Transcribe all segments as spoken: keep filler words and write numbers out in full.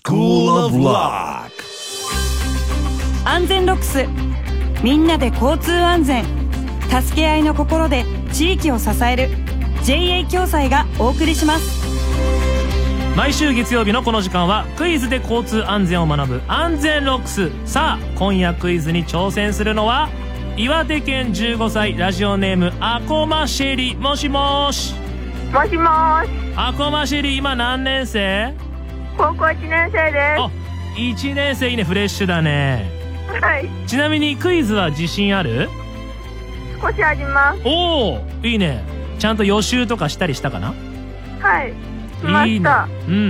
School of Rock。 安全ロックス、みんなで交通安全、助け合いの心で地域を支える ジェイエー 共済がお送りします。 毎週月曜日のこの時間はクイズで交通安全を学ぶ安全ロックス。さあ今夜クイズに挑戦するのは岩手県じゅうごさいラジオネームアコマシェリ。もしもーし。 もしもーし。 アコマシェリ、今何年生？ 高校いちねん生です。 あ、いちねん生。いいね、フレッシュだね。 はい。 ちなみにクイズは自信ある？ 少しあります。 おー、いいね。ちゃんと予習とかしたりしたかな？ はい、しました。 いいね。うんうんうん。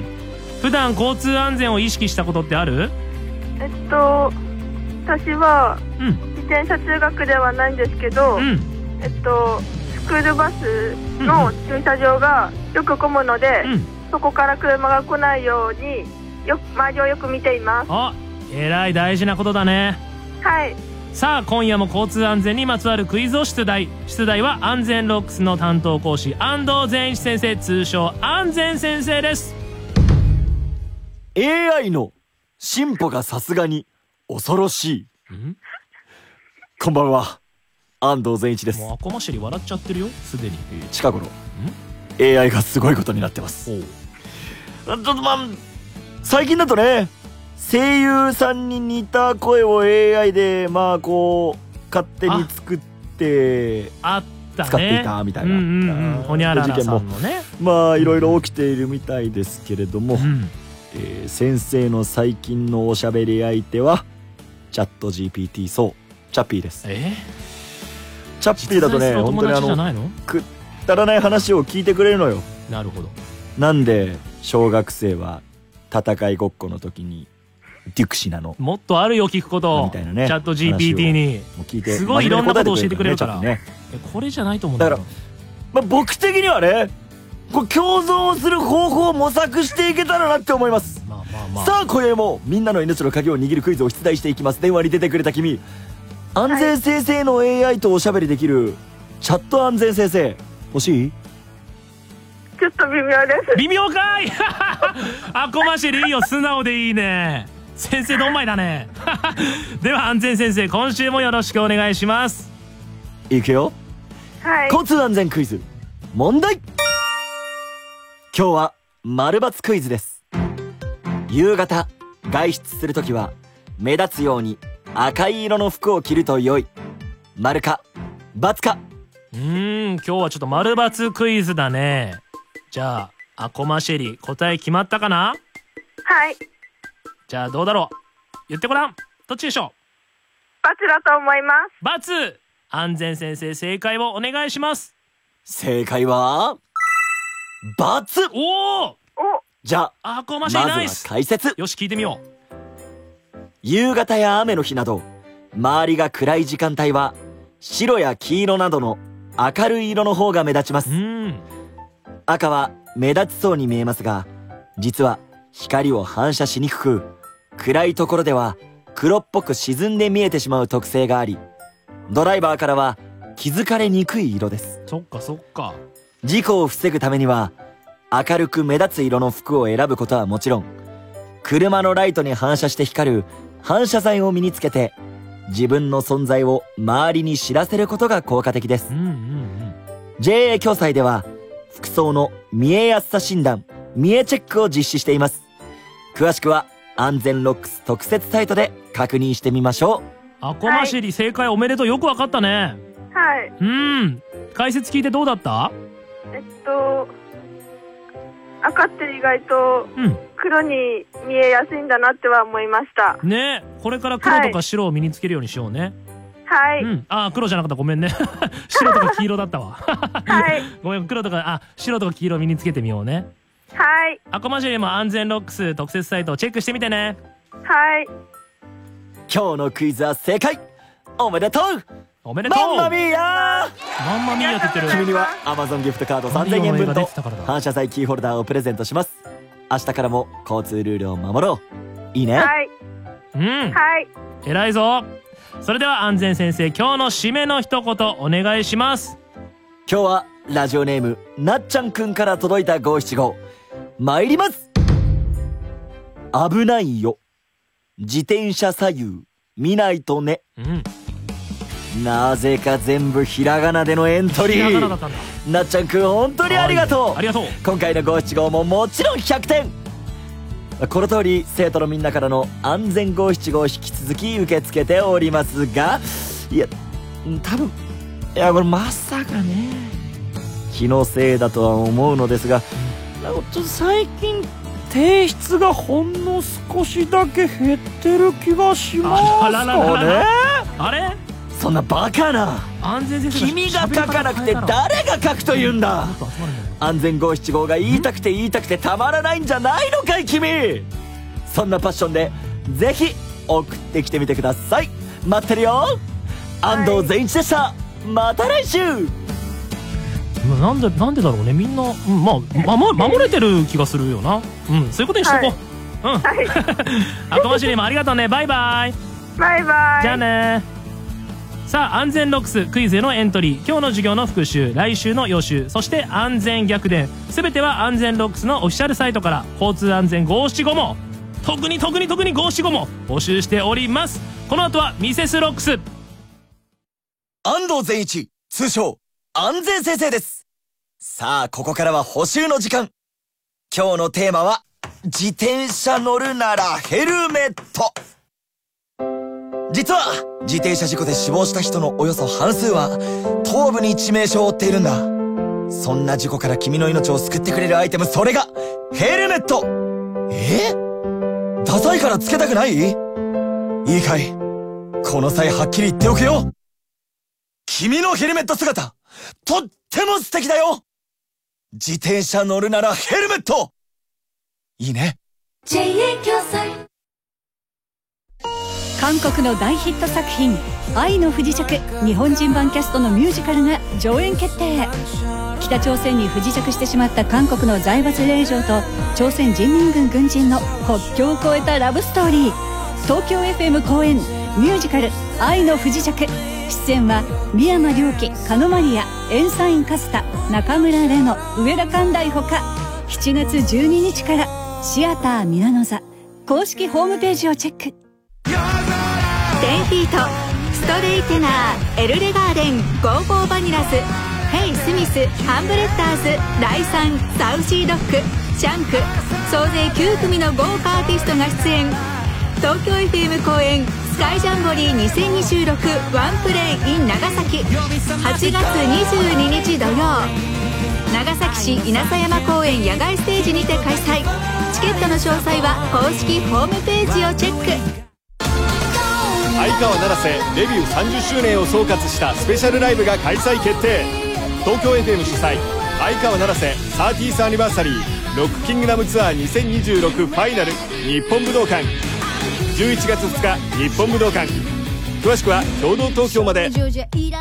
普段交通安全を意識したことってある？ えっと私は、 うん、 自転車通学ではないんですけど、うん、えっとスクールバスの駐車場がよく混むので、うんうん、そこから車が来ないようによ周りをよく見ています。 あ、えらい大事なことだね。 はい。 さあ今夜も交通安全にまつわるクイズを出題。出題は安全ロックスの担当講師安藤善一先生、通称安全先生です。 エーアイ の進歩がさすがに恐ろしい。んこんばんは、安藤善一です。 もうアコマシェリ笑っちゃってるよすでに。 近頃 エーアイ がすごいことになってます。ちょっとまあ最近だとね、声優さんに似た声を エーアイ でまあこう勝手に作ってあったね、 使っていたみたいな、うんうんうん、 ほにゃららさんのね、 まあいろいろ起きているみたいですけれども、うん、えー、先生の最近のおしゃべり相手はチャット ジーピーティー、そうチャッピーです。 えー、 チャッピーだとね、本当にあのくだらない話を聞いてくれるのよ。 なるほど。なんで小学生は戦いごっこの時にデュクシなのもっとあるよ聞くことみたいなね、チャット ジーピーティー にもう聞いてすごいいろんなことを教えてくれるから、ね、これじゃないと思うんだけど、だから、 まあ、僕的にはねこう共存する方法を模索していけたらなって思います。まあまあまあ、さあ今夜もみんなの命の鍵を握るクイズを出題していきます。電話に出てくれた君、安全先生の エーアイ とおしゃべりできるチャット安全先生欲しい？ ちょっと微妙です。 微妙かいアコマシェリいいよ、素直でいいね。先生どんまいだねでは安全先生、今週もよろしくお願いします。 いくよ。 はい。 交通安全クイズ問題。今日は丸×クイズです。夕方外出するときは目立つように赤い色の服を着ると良い。丸か×か。 うーん、今日はちょっと丸×クイズだね。じゃあアコマシェリ答え決まったかな？ はい。 じゃあどうだろう、言ってごらん。どっちでしょう？×だと思います。 ×。安全先生正解をお願いします。 正解は×。 おお。 じゃあアコマシェリナイス。 まずは解説。 よし聞いてみよう。夕方や雨の日など周りが暗い時間帯は白や黄色などの明るい色の方が目立ちます。うん、赤は目立ちそうに見えますが、実は光を反射しにくく、暗いところでは黒っぽく沈んで見えてしまう特性があり、ドライバーからは気づかれにくい色です。 そっかそっか。 事故を防ぐためには明るく目立つ色の服を選ぶことはもちろん、車のライトに反射して光る反射材を身につけて自分の存在を周りに知らせることが効果的です。うんうんうん、ジェイエー 共済では服装の見えやすさ診断、見えチェックを実施しています。詳しくは安全ロックス特設サイトで確認してみましょう。アコマシェリ、はい、正解おめでとう。よくわかったね。 はい。 うん。解説聞いてどうだった？ えっと赤って意外と黒に見えやすいんだなっては思いました。 うん、ね、これから黒とか白を身につけるようにしようね。 はい。 うん、あ、黒じゃなかった、ごめんね白とか黄色だったわはい。 ごめん、黒とか、あ、白とか黄色身につけてみようね。 はい。 アコマシェリも安全ロックス特設サイトをチェックしてみてね。 はい。 今日のクイズは正解。おめでとう。 おめでとう。 マンマミーヤー。マンマミーヤって言ってる。 君には Amazon ギフトカードさんぜんえん分と反射材キーホルダーをプレゼントします。明日からも交通ルールを守ろう。いいね。 はい。 うん。 はい。 偉いぞ。それでは安全先生、今日の締めの一言お願いします。 今日はラジオネームなっちゃんくんから届いたごしちご参ります。 危ないよ。自転車左右見ないとね。 うん。 なぜか全部ひらがなでのエントリー。 ひらがなだったんだ。 なっちゃんくん本当にありがとう。 ありがとう。 今回の五七五ももちろんひゃくてん。この通り生徒のみんなからの安全五七五を引き続き受け付けておりますが、いや多分いやこれまさかね気のせいだとは思うのですが、なんかちょっと最近提出がほんの少しだけ減ってる気がしますかね。 あれそんなバカな。 安全先生君が書かなくて誰が書くと言うんだ。安全五七五が言いたくて言いたくてたまらないんじゃないのかい君。そんなパッションでぜひ送ってきてみてください。待ってるよ。安藤善一でした。また来週。 なんでなんでだろうね、みんな、うん、まあ守守れてる気がするよな。うん、そういうことにしとこう。はい、うん。はい、あこましりもありがとうね。バイバイ。 バイバイ。 じゃあね。さあ、安全ロックスクイズへのエントリー、今日の授業の復習、来週の予習、そして安全逆転、すべては安全ロックスのオフィシャルサイトから交通安全五七五も特に特に特に五七五も募集しております。この後はミセスロックス。 安藤善一、通称安全先生です。さあここからは補習の時間。今日のテーマは自転車乗るならヘルメット。実は自転車事故で死亡した人のおよそ半数は頭部に致命傷を負っているんだ。そんな事故から君の命を救ってくれるアイテム、それがヘルメット。え？ダサいからつけたくない？いいかい、この際はっきり言っておくよ。君のヘルメット姿とっても素敵だよ。自転車乗るならヘルメット。いいね。 ジェイエー 共済。 韓国の大ヒット作品「愛の不時着」日本人版キャストのミュージカルが上演決定。北朝鮮に不時着してしまった韓国の財閥令嬢と朝鮮人民軍軍人の国境を越えたラブストーリー。東京 エフエム 公演ミュージカル「愛の不時着」。出演は三山良樹、鹿野マリア、エンサインカスタ、中村レノ、上田寛大ほか。しちがつじゅうににちからシアターミラノ座公式ホームページをチェック。テンフィート、ストレイテナー、エルレガーデン、ゴーゴーバニラス、ヘイ・スミス、ハンブレッダーズ、ライサン、サウシードッグ、シャンク、総勢きゅうくみの豪華アーティストが出演。東京 エフエム 公演スカイジャンボリーにせんにじゅうろくワンプレイ in 長崎、はちがつにじゅうににち土曜、長崎市稲佐山公園野外ステージにて開催。チケットの詳細は公式ホームページをチェック。 相川七瀬デビューさんじゅっしゅうねんを総括したスペシャルライブが開催決定。東京 エフエム 主催相川七瀬 サーティース アニバーサリーロックキングダムツアーにせんにじゅうろくファイナル日本武道館、じゅういちがつふつか日本武道館。詳しくは共同東京まで。 東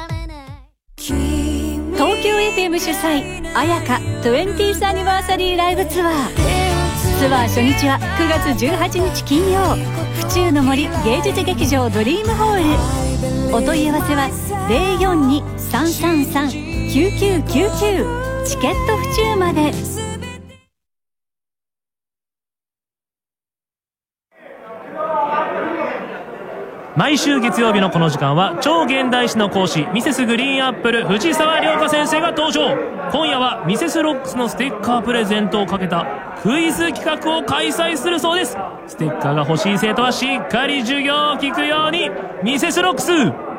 京 エフエム 主催綾香 トゥエンティース アニバーサリーライブツアー。ツアー初日はくがつじゅうはちにち金曜、府中の森芸術劇場ドリームホール。お問い合わせは ゼロよんに さんさんさん きゅうきゅうきゅうきゅう チケット府中まで。 毎週月曜日のこの時間は超現代史の講師ミセスグリーンアップル藤沢涼香先生が登場。今夜はミセスロックスのステッカープレゼントをかけたクイズ企画を開催するそうです。ステッカーが欲しい生徒はしっかり授業を聞くように。ミセスロックス。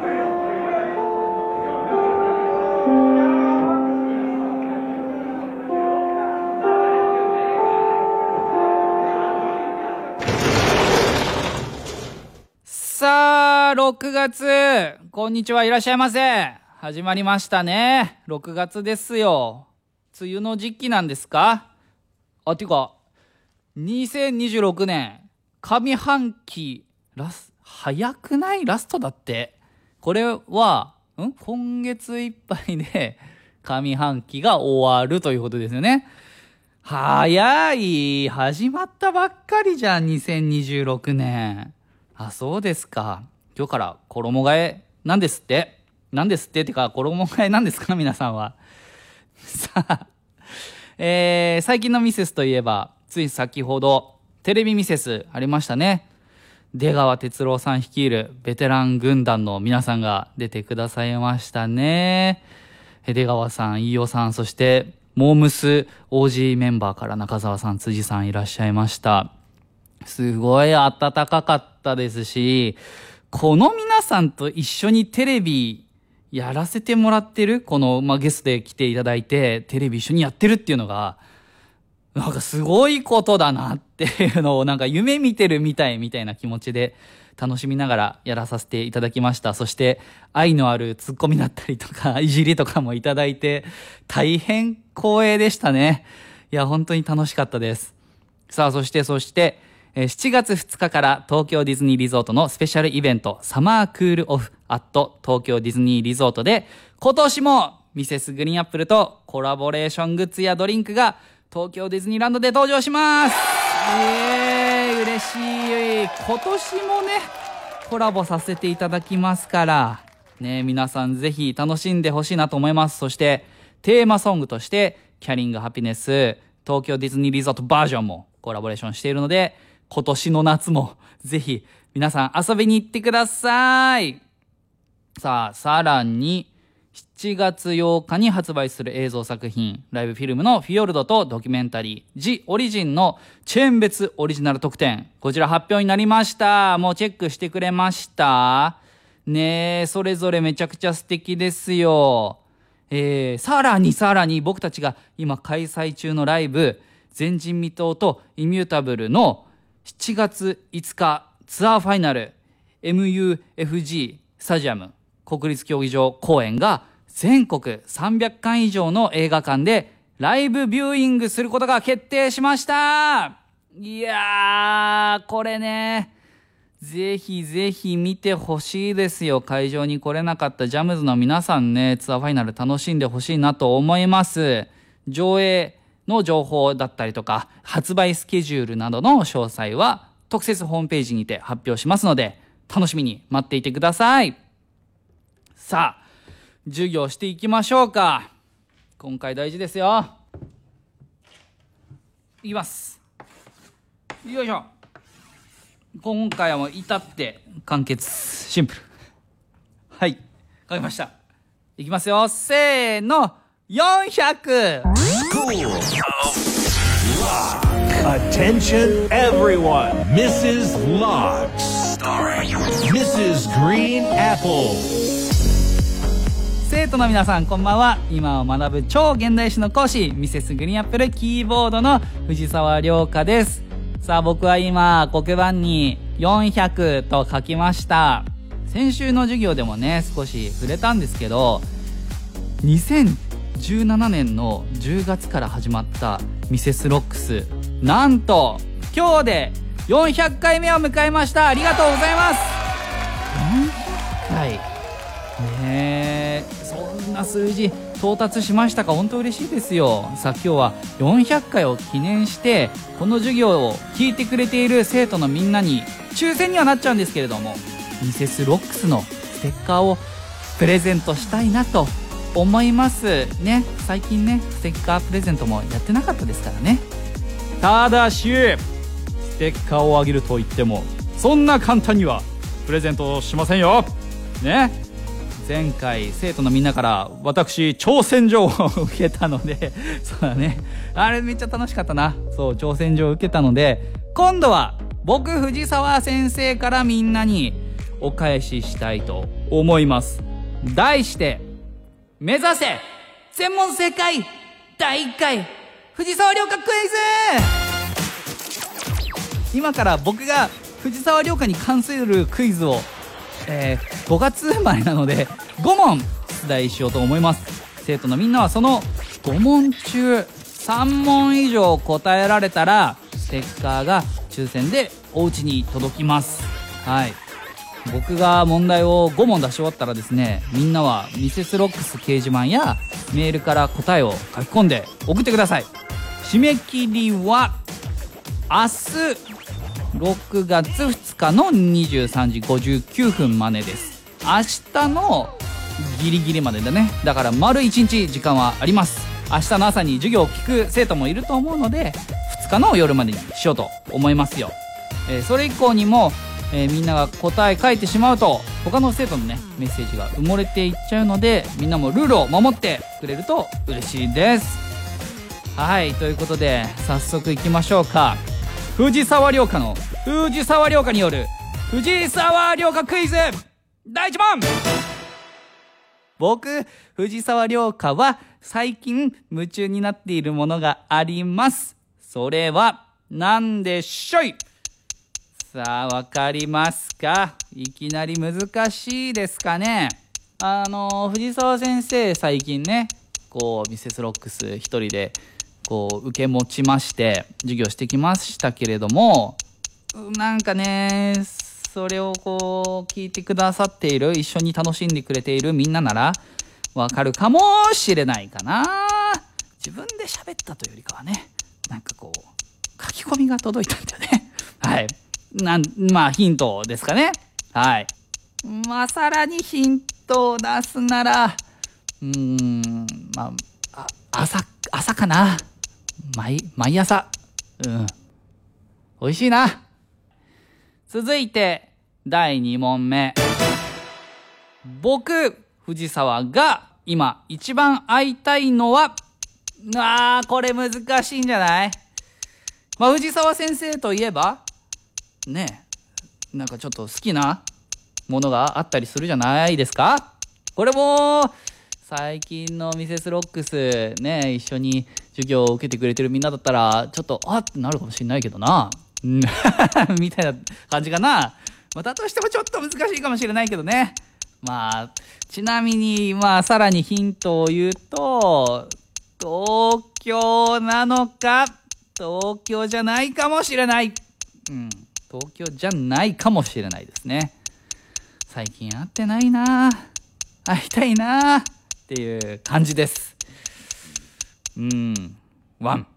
さあ、ろくがつ、こんにちは、いらっしゃいませ。始まりましたね。ろくがつですよ。梅雨の時期なんですか？あ、ていうか、にせんにじゅうろくねん、上半期、ラス、早くないラストだって。これは、ん今月いっぱいで、上半期が終わるということですよね。早い、始まったばっかりじゃん、にせんにじゅうろくねん。あ、そうですか。今日から衣替えなんですって。なんですってってか、衣替えなんですか皆さんは。さあ、えー、最近のミセスといえば、つい先ほど、 テレビミセスありましたね。出川哲朗さん率いるベテラン軍団の皆さんが出てくださいましたね。出川さん、飯尾さん、そしてモームス オージー メンバーから中澤さん、辻さんいらっしゃいました。すごい暖かかったですし、この皆さんと一緒にテレビやらせてもらってる、この、まあ、ゲストで来ていただいてテレビ一緒にやってるっていうのがなんかすごいことだなっていうのをなんか夢見てるみたいみたいな気持ちで楽しみながらやらさせていただきました。そして愛のあるツッコミだったりとかいじりとかもいただいて大変光栄でしたね。いや本当に楽しかったです。さあそしてそしてしちがつふつかから東京ディズニーリゾートのスペシャルイベントサマークールオフアット東京ディズニーリゾートで今年もミセスグリーンアップルとコラボレーショングッズやドリンクが東京ディズニーランドで登場します。イエーイ、嬉しい。今年もねコラボさせていただきますからね、皆さんぜひ楽しんでほしいなと思います。そしてテーマソングとしてキャリングハピネス東京ディズニーリゾートバージョンもコラボレーションしているので今年の夏もぜひ皆さん遊びに行ってください。さあさらにしちがつようかに発売する映像作品ライブフィルムのフィヨルドとドキュメンタリージ・オリジンのチェーン別オリジナル特典、こちら発表になりました。もうチェックしてくれましたね。えそれぞれめちゃくちゃ素敵ですよ。えー、さらにさらに僕たちが今開催中のライブ前人未到とイミュータブルのしちがついつかツアーファイナル エムユーエフジー スタジアム国立競技場公演が全国さんびゃっかん以上の映画館でライブビューイングすることが決定しました。いやーこれねぜひぜひ見てほしいですよ。会場に来れなかったジャムズの皆さんね、ツアーファイナル楽しんでほしいなと思います。上映の情報だったりとか発売スケジュールなどの詳細は特設ホームページにて発表しますので楽しみに待っていてください。さあ授業していきましょうか。今回大事ですよ。いきます。よいしょ。今回はもう至って簡潔シンプル。はい、書きました。いきますよ。せーの、よんひゃく。 Attention everyone, ミセス Locks starring ミセス Green Apple。 生徒の皆さんこんばんは。今を学ぶ超現代史の講師ミセスグリーンアップルキーボードの藤沢涼香です。さあ僕は今黒板によんひゃくと書きました。先週の授業でもね少し触れたんですけどにせんじゅうななねんのじゅうがつから始まったミセスロックス、なんと今日でよんひゃっかいめを迎えました。ありがとうございます。よんひゃっかいねえ、そんな数字到達しましたか。本当嬉しいですよ。さあ今日はよんひゃっかいを記念してこの授業を聞いてくれている生徒のみんなに抽選にはなっちゃうんですけれどもミセスロックスのステッカーをプレゼントしたいなと思いますね。最近ねステッカープレゼントもやってなかったですからね。ただしステッカーをあげると言ってもそんな簡単にはプレゼントしませんよね。前回生徒のみんなから私挑戦状を受けたのでそうだね、あれめっちゃ楽しかったな。そう挑戦状を受けたので今度は僕藤沢先生からみんなにお返ししたいと思います。題して目指せ全問正解だいいっかい藤沢涼香クイズ。今から僕が藤沢涼香に関するクイズをえー、ごがつ生まれなのでごもん出題しようと思います。生徒のみんなはそのごもん中さんもん以上答えられたらステッカーが抽選でお家に届きます。はい、僕が問題をごもん出し終わったらですねみんなはミセスロックス掲示板やメールから答えを書き込んで送ってください。締め切りは明日ろくがつふつかのにじゅうさんじごじゅうきゅうふんまでです。明日のギリギリまでだね。だから丸いちにち時間はあります。明日の朝に授業を聞く生徒もいると思うのでふつ日の夜までにしようと思いますよ。えー、それ以降にも、えー、みんなが答え書いてしまうと他の生徒のねメッセージが埋もれていっちゃうので、みんなもルールを守ってくれると嬉しいです。はい、ということで早速いきましょうか。藤沢涼香の藤沢涼香による藤沢涼香クイズだいいち問。僕藤沢涼香は最近夢中になっているものがあります。それは何でしょい。さあわかりますか。いきなり難しいですかね。あの藤沢先生最近ねこうミセスロックス一人でこう受け持ちまして授業してきましたけれども、なんかねそれをこう聞いてくださっている、一緒に楽しんでくれているみんなならわかるかもしれないかな。自分で喋ったというよりかはね、なんかこう書き込みが届いたんだよね。はいなんまあヒントですかね。はいまあさらにヒントを出すならうーんまああ朝朝かな。毎毎朝うん美味しいな。続いてだいに問目。僕藤沢が今一番会いたいのは、あーこれ難しいんじゃない。まあ藤沢先生といえばねえなんかちょっと好きなものがあったりするじゃないですか。これも最近のミセスロックスね一緒に授業を受けてくれてるみんなだったらちょっとあってなるかもしれないけどなみたいな感じかな。まあだとしてもちょっと難しいかもしれないけどね。まあちなみにまあさらにヒントを言うと東京なのか東京じゃないかもしれない。うん東京じゃないかもしれないですね。最近会ってないな会いたいなっていう感じです。うんワン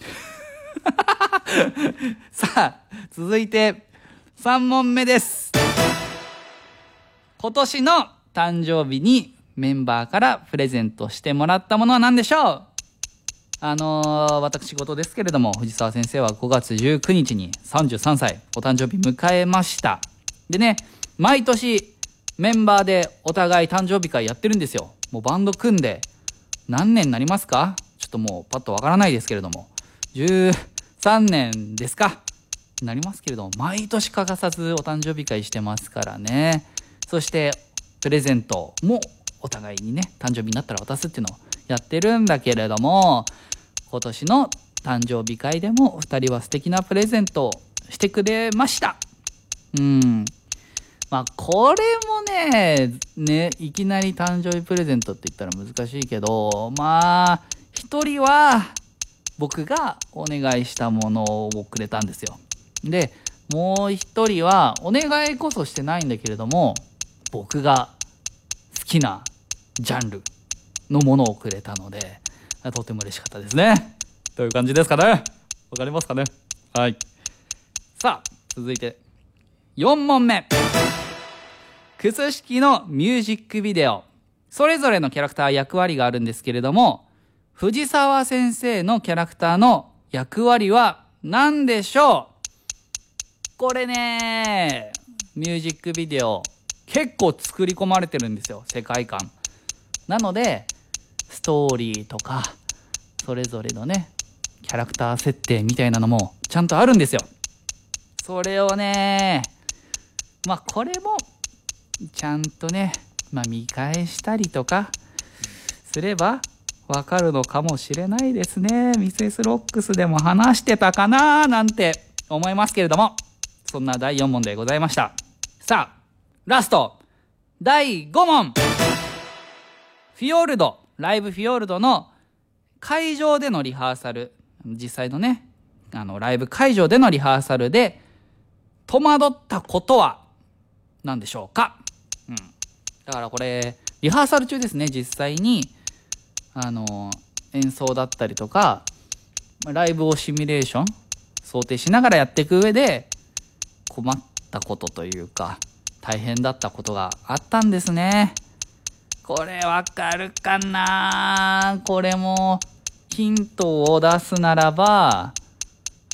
さあ続いてさん問目です。今年の誕生日にメンバーからプレゼントしてもらったものは何でしょう。あのー、私事ですけれども藤沢先生はごがつじゅうくにちにさんじゅうさんさいお誕生日迎えました。でね毎年メンバーでお互い誕生日会やってるんですよ。もうバンド組んで何年になりますか。ちょっともうパッとわからないですけれどもじゅうさんねんですかなりますけれども、毎年欠かさずお誕生日会してますからね。そしてプレゼントもお互いにね誕生日になったら渡すっていうのをやってるんだけれども、今年の誕生日会でもお二人は素敵なプレゼントをしてくれました。うんまあこれもねねいきなり誕生日プレゼントって言ったら難しいけど、まあ一人は僕がお願いしたものをくれたんですよ。でもう一人はお願いこそしてないんだけれども僕が好きなジャンルのものをくれたのでとても嬉しかったですね。という感じですかね。わかりますかね。はいさあ続いてよん問目。クス式のミュージックビデオ、それぞれのキャラクター役割があるんですけれども、藤沢先生のキャラクターの役割は何でしょう。これねミュージックビデオ結構作り込まれてるんですよ、世界観なのでストーリーとかそれぞれのねキャラクター設定みたいなのもちゃんとあるんですよ。それをねまあこれもちゃんとね、まあ、見返したりとかすればわかるのかもしれないですね。ミセスロックスでも話してたかななんて思いますけれども、そんなだいよん問でございました。さあラストだいご問。フィヨルドライブフィヨルドの会場でのリハーサル、実際のねあのライブ会場でのリハーサルで戸惑ったことは何でしょうか。うん、だからこれリハーサル中ですね。実際にあの演奏だったりとかライブをシミュレーション想定しながらやっていく上で困ったことというか大変だったことがあったんですね。これわかるかな。これもヒントを出すならば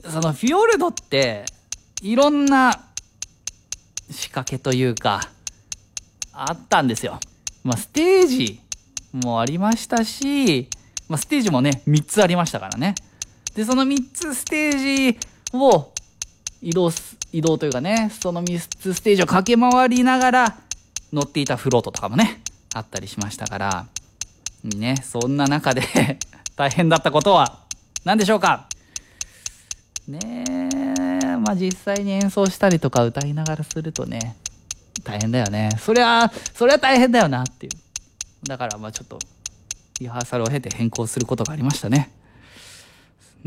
そのフィヨルドっていろんな仕掛けというかあったんですよ。まあステージもありましたし、まあ、ステージもねみっつありましたからね。でそのみっつステージを移動す移動というかね、そのみっつステージを駆け回りながら乗っていたフロートとかもねあったりしましたからね。そんな中で大変だったことは何でしょうかね。えまあ実際に演奏したりとか歌いながらするとね大変だよね。そりゃそりゃ大変だよなっていう。だからまあちょっとリハーサルを経て変更することがありましたね。うん、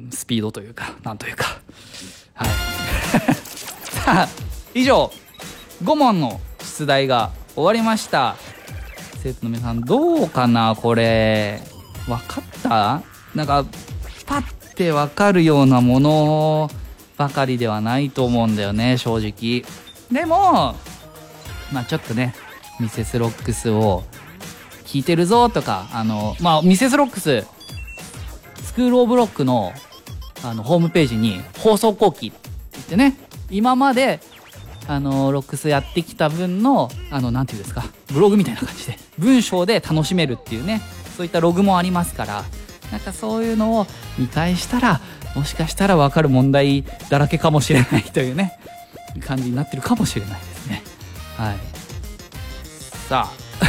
スピードというかなんというかはいさあ以上ご問の出題が終わりました。生徒の皆さんどうかな、これ分かった？なんかパッて分かるようなものばかりではないと思うんだよね、正直。でもまあちょっとねミセスロックスを聞いてるぞとか、あのまあミセスロックススクールオブロックのあのホームページに放送後期って言ってね、今まであのロックスやってきた分のあのなんていうんですか、ブログみたいな感じで文章で楽しめるっていうね、そういったログもありますから、なんかそういうのを見返したらもしかしたら分かる問題だらけかもしれないというね感じになってるかもしれないですね。はい。さ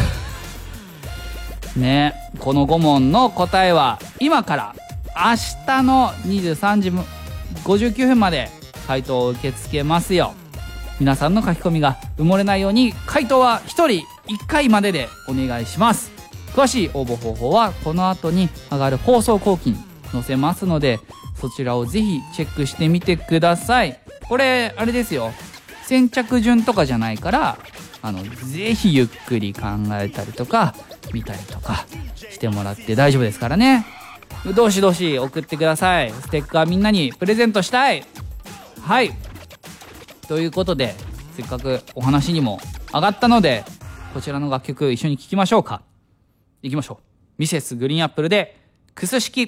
あね、このご問の答えは今から明日のにじゅうさんじごじゅうきゅうふんまで回答を受け付けますよ。皆さんの書き込みが埋もれないように回答はひとりいっかいまででお願いします。詳しい応募方法はこの後に上がる放送後期に載せますので、そちらをぜひチェックしてみてください。これあれですよ、先着順とかじゃないから、あのぜひゆっくり考えたりとか見たりとかしてもらって大丈夫ですからね。どしどし送ってください。ステッカーみんなにプレゼントしたい。はい、ということでせっかくお話にも上がったので、こちらの楽曲一緒に聴きましょうか。いきましょう。ミセスグリーンアップルでクス式。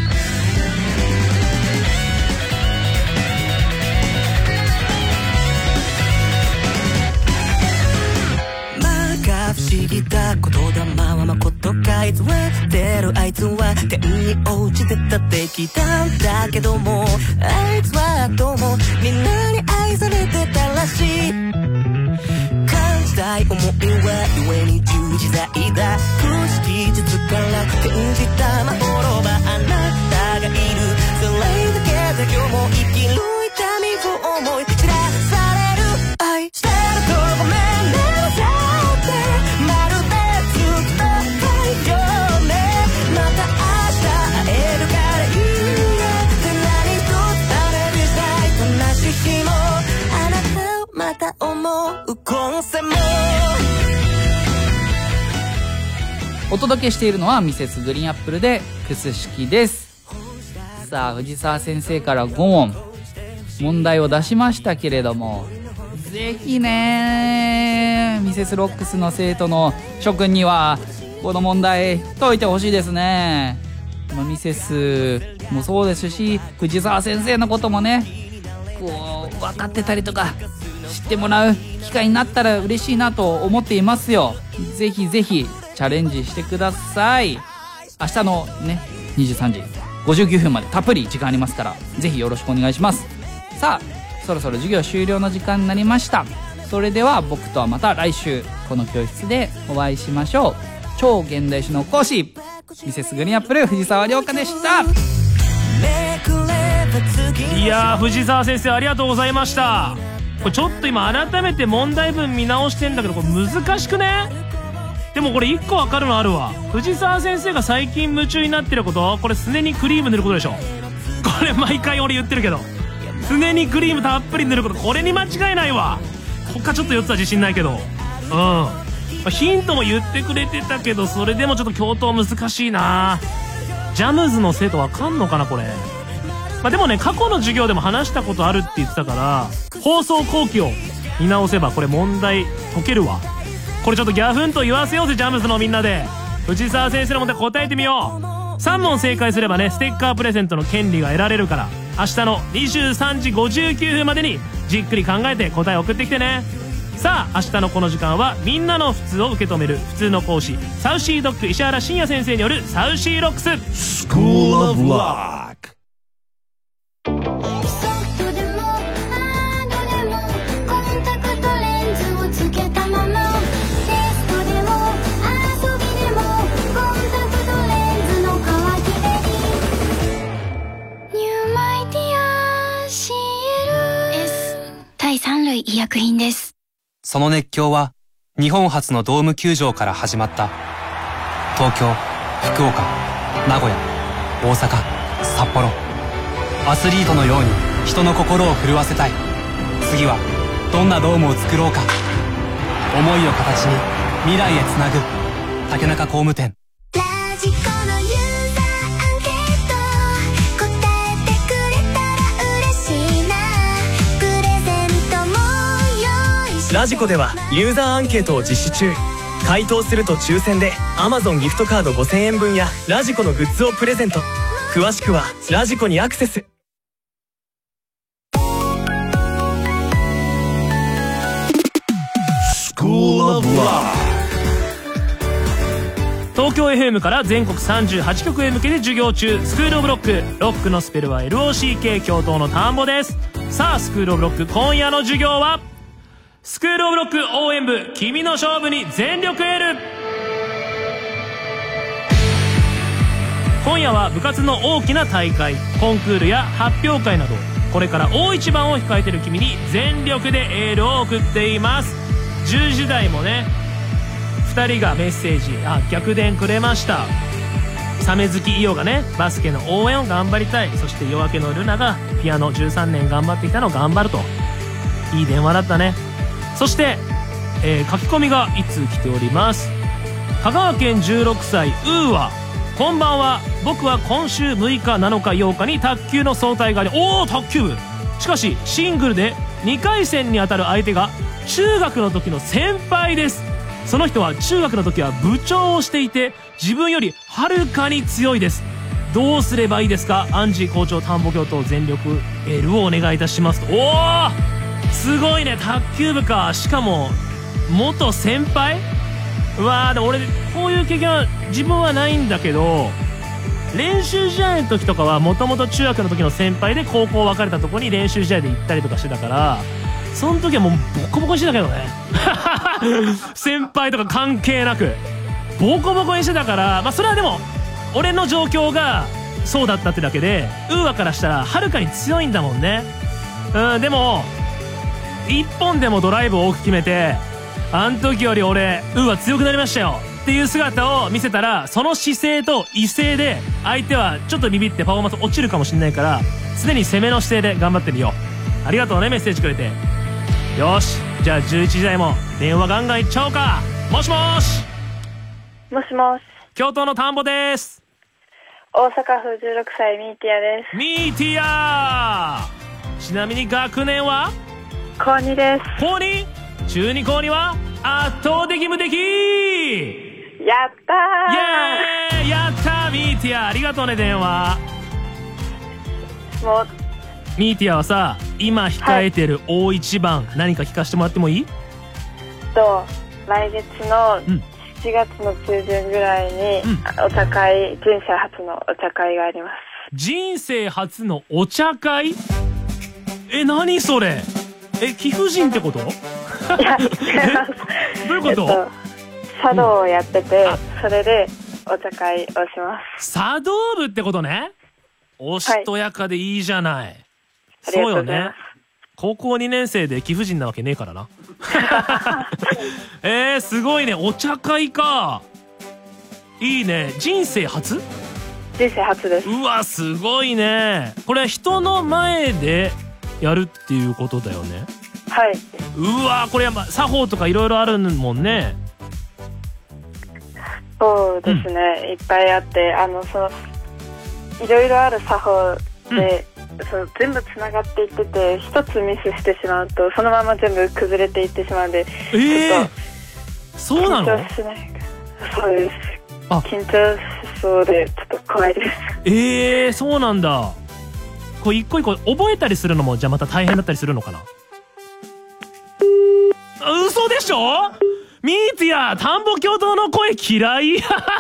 不思議だ言霊はまことか、偽ってるあいつは天に落ちてた敵なんだけども、あいつはどうもみんなに愛されてたらしい。感じたい思いは故に十字在だ。空識術から転じたまほろばあなたがいる。それだけで今日も生きる痛みを思い知らされる。愛してるとごめんねまた思う今世も。 お届けしているのはミセスグリーンアップルでクス式です。さあ藤沢先生からご問問題を出しましたけれども、ぜひねミセスロックスの生徒の諸君にはこの問題解いてほしいですね。ミセスもそうですし、藤沢先生のこともねこう分かってたりとか知ってもらう機会になったら嬉しいなと思っていますよ。ぜひぜひチャレンジしてください。明日のねにじゅうさんじごじゅうきゅうふんまでたっぷり時間ありますから、ぜひよろしくお願いします。さあそろそろ授業終了の時間になりました。それでは僕とはまた来週この教室でお会いしましょう。超現代史の講師ミセスグリーンアップル藤沢涼香でした。 いやー藤沢先生ありがとうございました。これちょっと今改めて問題文見直してんだけど、これ難しくね？でもこれいっこ分かるのあるわ。藤沢先生が最近夢中になってること、これすねにクリーム塗ることでしょ。これ毎回俺言ってるけど、すねにクリームたっぷり塗ること、これに間違いないわ。他ちょっとよっつは自信ないけど、うん、ヒントも言ってくれてたけど、それでもちょっと教頭難しいな。ジャムズの生徒わかんのかなこれ。まあ、でもね過去の授業でも話したことあるって言ってたから、放送後期を見直せばこれ問題解けるわ。これちょっとギャフンと言わせようぜジャムズのみんなで。藤沢先生の問題答えてみよう。さん問正解すればねステッカープレゼントの権利が得られるから、 明日のにじゅうさんじごじゅうきゅうふんまでにじっくり考えて答えを送ってきてね。さあ明日のこの時間はみんなの普通を受け止める普通の講師サウシードッグ石原慎也先生によるサウシーロックス School of Lock。 第三類医薬品です。 その熱狂は日本初のドーム球場から始まった。東京、福岡、名古屋、大阪、札幌。アスリートのように人の心を震わせたい。次はどんなドームを作ろうか。思いを形に未来へつなぐ。竹中工務店。ラジコのユーザーアンケート、答えてくれたら嬉しいな。プレゼントも用意して。ラジコではユーザーアンケートを実施中。回答すると抽選で Amazon ギフトカードごせんえんぶんやラジコのグッズをプレゼント。詳しくはラジコにアクセス。 東京 エフエム から全国さんじゅうはちきょくへ向けて授業中、スクールオブロック。ロックのスペルは エルオーシーケー、 教頭の田んぼです。さあスクールオブロック、今夜の授業はスクールオブロック応援部、君の勝負に全力エール。今夜は部活の大きな大会、コンクールや発表会など、これから大一番を控えている君に全力でエールを送っています。じゅうじ台もね、ふたりがメッセージ、あ、逆電くれました。サメ好きイオがね、バスケの応援を頑張りたい。そして夜明けのルナがピアノじゅうさんねん頑張ってきたのを頑張ると。いい電話だったね。そして、えー、書き込みがいつ来ております。香川県じゅうろくさいうーは、こんばんは。僕は今週むいかなのかようかに卓球の総体があり、おお卓球部。しかしシングルでにかい戦に当たる相手が中学の時の先輩です。その人は中学の時は部長をしていて、自分よりはるかに強いです。どうすればいいですか。アンジー校長、田んぼ教頭、全力エールをお願いいたしますと。おおすごいね、卓球部か。しかも元先輩。うわー、でも俺こういう経験は自分はないんだけど、練習試合の時とかはもともと中学の時の先輩で高校別れたとこに練習試合で行ったりとかしてたから、その時はもうボコボコにしてたけどね先輩とか関係なくボコボコにしてたから、まあそれはでも俺の状況がそうだったってだけで、ウーワからしたらはるかに強いんだもんね。うん、でも一本でもドライブを多く決めて、あん時より俺ウーワ強くなりましたよっていう姿を見せたら、その姿勢と威勢で相手はちょっとビビってパフォーマンス落ちるかもしれないから、常に攻めの姿勢で頑張ってみよう。ありがとうね、メッセージくれて。よし、じゃあじゅういちじ台も電話ガンガンいっちゃおうか。もしもーし。 もしもし。 京都の田んぼです。 大阪府じゅうろくさいミーティアです。 ミーティアー。ちなみに学年はこうにです。 こうに。中にこうには圧倒的無敵。 やったー。イエーイ、やったー。ミーティア、ありがとうね、電話。 もうミーティアはさ、今控えてる大一番、はい、何か聞かせてもらってもいい？ と来月のしちがつの中旬ぐらいに、うん、お茶会、人生初のお茶会があります。 人生初のお茶会？え、何それ？え、貴婦人ってこと？いや、違います。 どういうこと？えっと、 茶道をやってて、うん、それでお茶会をします。 茶道部ってことね。おしとやかでいいじゃない。はい、そうよね。高校にねん生で貴婦人なわけねえからな。えー、すごいね。お茶会か。いいね。人生初？ 人生初です。 うわ、すごいね。これ人の前でやるっていうことだよね。 はい。 うわ、これやっぱ作法とかいろいろあるもんね。 そうですね、うん、いっぱいあって、あのそのいろいろある作法で、うん、その全部つながっていってて、一つミスしてしまうとそのまま全部崩れていってしまうので、えー、ちょっとそうなの？ 緊張しないか。そうです。緊張しそうでちょっと怖いです。 えー、そうなんだ。 こう一個一個覚えたりするのもじゃあまた大変だったりするのかな。嘘でしょ。ミーティア、田んぼ教頭の声嫌い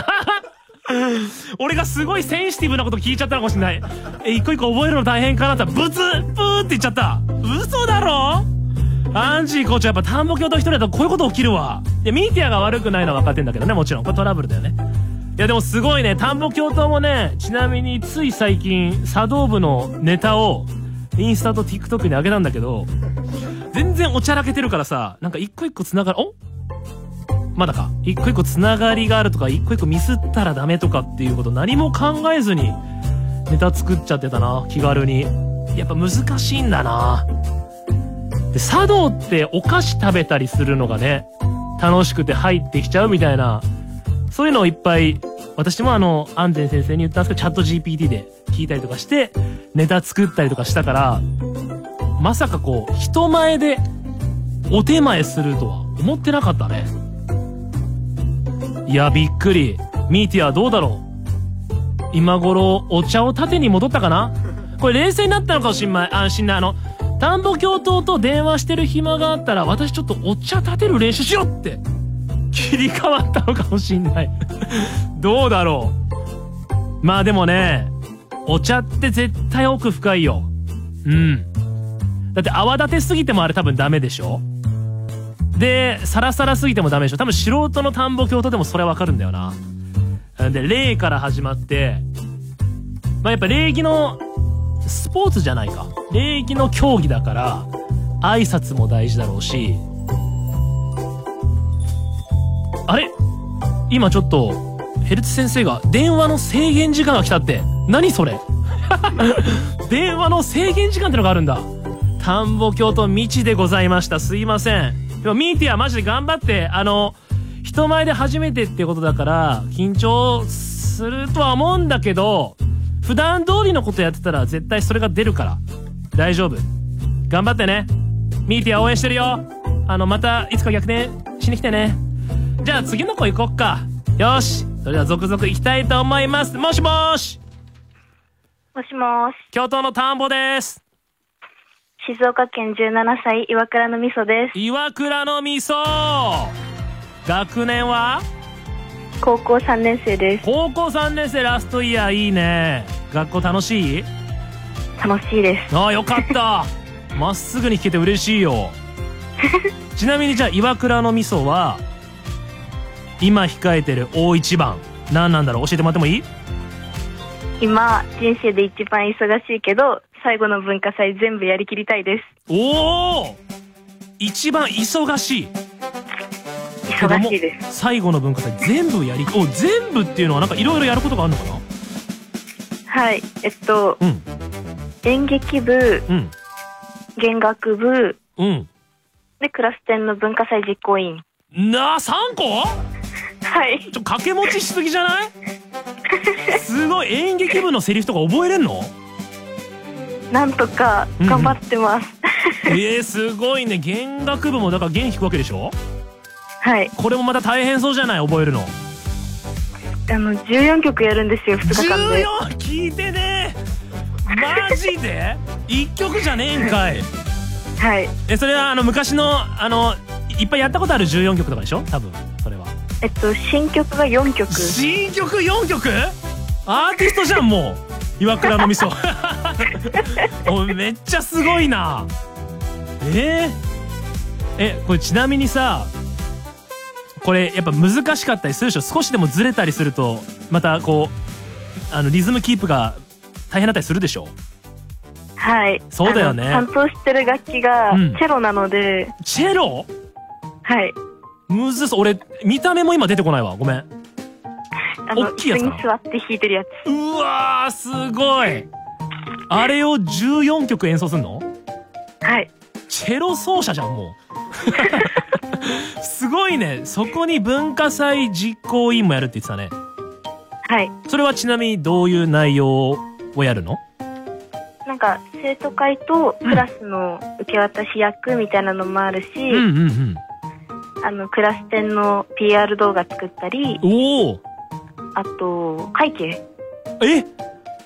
俺がすごいセンシティブなこと聞いちゃったのかもしれない。え、一個一個覚えるの大変かなってブツブーって言っちゃった。嘘だろ。アンジー校長やっぱ田んぼ教頭一人だとこういうこと起きるわ。いや、ミーティアが悪くないのは分かってんだけどね、もちろんこれトラブルだよね。いやでもすごいね、田んぼ教頭もね、ちなみについ最近茶道部のネタをインスタと TikTok に上げたんだけど、全然おちゃらけてるからさ、なんか一個一個つながる、おまだか一個一個つながりがあるとか、一個一個ミスったらダメとかっていうこと何も考えずにネタ作っちゃってたな、気軽に。やっぱ難しいんだな。で、茶道ってお菓子食べたりするのがね、楽しくて入ってきちゃうみたいな、そういうのをいっぱい、私もあの、安全先生に言ったんですけど、チャット ジーピーティー で聞いたりとかして、ネタ作ったりとかしたから、まさかこう、人前でお手前するとは思ってなかったね。いや、びっくり。ミーティアどうだろう。今頃、お茶を縦に戻ったかな。これ冷静になったのかもしんない。あ、しんない。あの、田んぼ教頭と電話してる暇があったら、私ちょっとお茶立てる練習しようって切り替わったのかもしんないどうだろう。まあでもね、お茶って絶対奥深いよ。うん。だって泡立てすぎてもあれ多分ダメでしょ。で、サラサラすぎてもダメでしょ。多分素人の田んぼ教頭でもそれわかるんだよな。で、礼から始まって、まあやっぱ礼儀のスポーツじゃないか。礼儀の競技だから、挨拶も大事だろうし、あれ今ちょっと、ヘルツ先生が電話の制限時間が来たって。何それ電話の制限時間ってのがあるんだ。田んぼ教頭未知でございました。すいません。でもミーティアマジで頑張って、あの、人前で初めてってことだから、緊張するとは思うんだけど、普段通りのことやってたら絶対それが出るから。大丈夫。頑張ってね。ミーティア応援してるよ。あの、またいつか逆転しに来てね。じゃあ次の子行こっか。よし。それでは続々行きたいと思います。もしもーし。 もしもーし。 京都の田んぼです。 静岡県じゅうななさい、岩倉のみそです。 岩倉のみそ。学年は高校さんねん生です。 高校さんねん生ラストイヤー。いいね。学校楽しい？ 楽しいです。 ああ、よかったまっすぐに聞けて嬉しいよちなみにじゃあ岩倉のみそは今控えてる大一番何なんだろう、教えてもらってもいい？ 今人生で一番忙しいけど最後の文化祭全部やりきりたいです。 おお、一番忙しい。 忙しいです。 最後の文化祭全部やり、お、全部っていうのはなんかいろいろやることがあるのかな？ はい、えっと、うん、演劇部、うん、弦楽部、うん、でクラス展の文化祭実行委員なあ、さんこ？ はい。 ちょっと掛け持ちしすぎじゃないすごい。演劇部のセリフとか覚えれんの？ なんとか頑張ってます、 うんうん、えー、すごいね。弦楽部もだから弦弾くわけでしょ？ はい。 これもまた大変そうじゃない、覚えるの。 あのじゅうよんきょくやるんですよ、ふつかかんで。 じゅうよん聞いてね。マジでいっきょくじゃねえんかい。 はい。 え、それはあの昔のあのいっぱいやったことあるじゅうよんきょくとかでしょ、多分それは。 えっと新曲がよんきょく。 新曲よんきょく？アーティストじゃん、もう岩倉のみそお、めっちゃすごいな。えー、え、これちなみにさ、これやっぱ難しかったりするでしょ。少しでもずれたりするとまたこうあのリズムキープが大変だったりするでしょ。 はい。 そうだよね。 担当してる楽器がチェロなので、うん、 チェロ？ はい。 むずそう。俺見た目も今出てこないわ、ごめん。 あの大きいやつかな。椅子に座って弾いてるやつ。 うわー、すごい。あれをじゅうよんきょく演奏すんの？ はい。 チェロ奏者じゃん、もうすごいね。そこに文化祭実行委員もやるって言ってたね。 はい。 それはちなみにどういう内容をやるの？ なんか生徒会とクラスの受け渡し役みたいなのもあるし、うんうんうん、あのクラス展の ピーアール 動画作ったり、おー、あと会計。 え、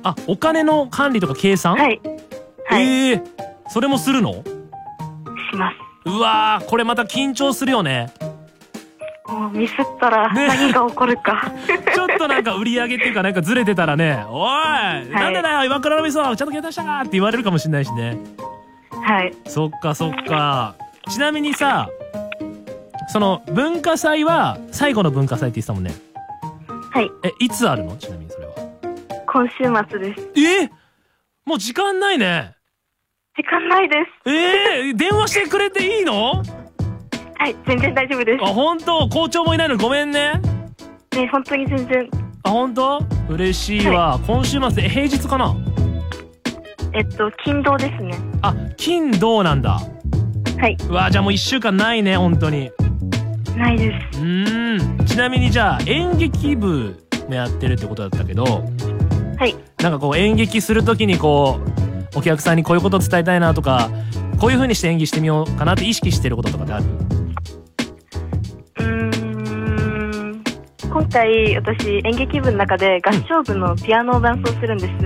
あ、お金の管理とか計算？ はい。はい。 ええー、それもするの？ します。 うわー、これまた緊張するよね。 もうミスったら何が起こるか、ね、 ちょっとなんか売り上げっていうかなんかずれてたらね、おい、はい、なんでだよ岩倉の味噌ちゃんと携帯したかって言われるかもしれないしね。 はい。 そっかそっか。ちなみにさ、その文化祭は最後の文化祭って言ってたもんね。 はい。 え、いつあるの？ちなみにそれは。 今週末です。 え、もう時間ないね。 時間ないです。 えー、電話してくれていいの？ はい、全然大丈夫です。 あ、本当？校長もいないのごめんね。 ね、本当に全然。 あ、本当？嬉しいわ、はい。今週末で平日かな？ えっと金土ですね。 あ、金土なんだ。 はい。 うわ、じゃあもういっしゅうかんないね、本当に。 ないです。 うーん。ちなみにじゃあ演劇部もやってるってことだったけど、 はい。 なんかこう演劇するときにこうお客さんにこういうことを伝えたいなとか、こういう風にして演技してみようかなって意識してることとかってある？ うーん、今回私演劇部の中で合唱部のピアノを伴奏するんです。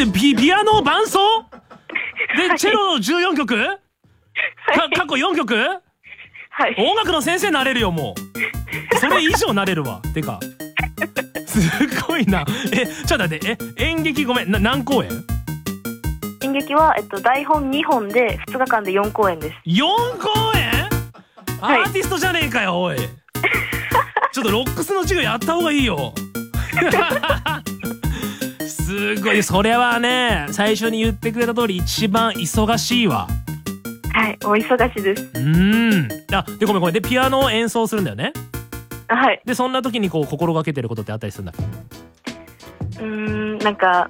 で、ピ、ピアノを伴奏で、はい、チェロじゅうよんきょく、はい、か過去よんきょく、はい、音楽の先生になれるよもう。それ以上なれるわ。てかすごいな。え、ちょっと待って、え、演劇ごめん、な何公演？ 演劇は、えっと、台本にほんでふつかかんでよんこうえんです。 よんこうえん？アーティストじゃねえかよ、おい。ちょっとロックスの授業やった方がいいよ。すごい、それはね、最初に言ってくれた通り一番忙しいわ。 はい、お忙しいです。 うーん。あ、で、ごめんごめん。で、ピアノを演奏するんだよね。 はい。 で、そんな時にこう心がけてることってあったりするんだ？ うーん、なんか